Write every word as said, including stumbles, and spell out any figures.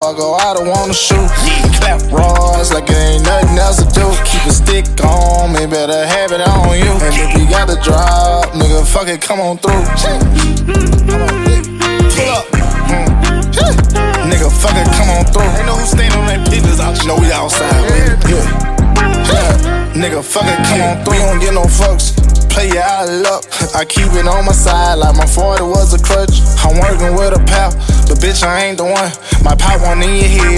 I go out, I wanna shoot. Clap rods like it ain't nothing else to do. Keep a stick on me, better have it on you. And if you got the drop, nigga, fuck it, come on through. Come on, pull up. Mm. Nigga, fuck it, come on through. Ain't no who staying on that business out. You know we outside, man. Yeah. Yeah. Nigga, fuck it, come on through. We don't get no fucks. Play you out of luck. I keep it on my side like my forty was a clutch. I'm working with a pal, but bitch, I ain't the one. My pop one in your head.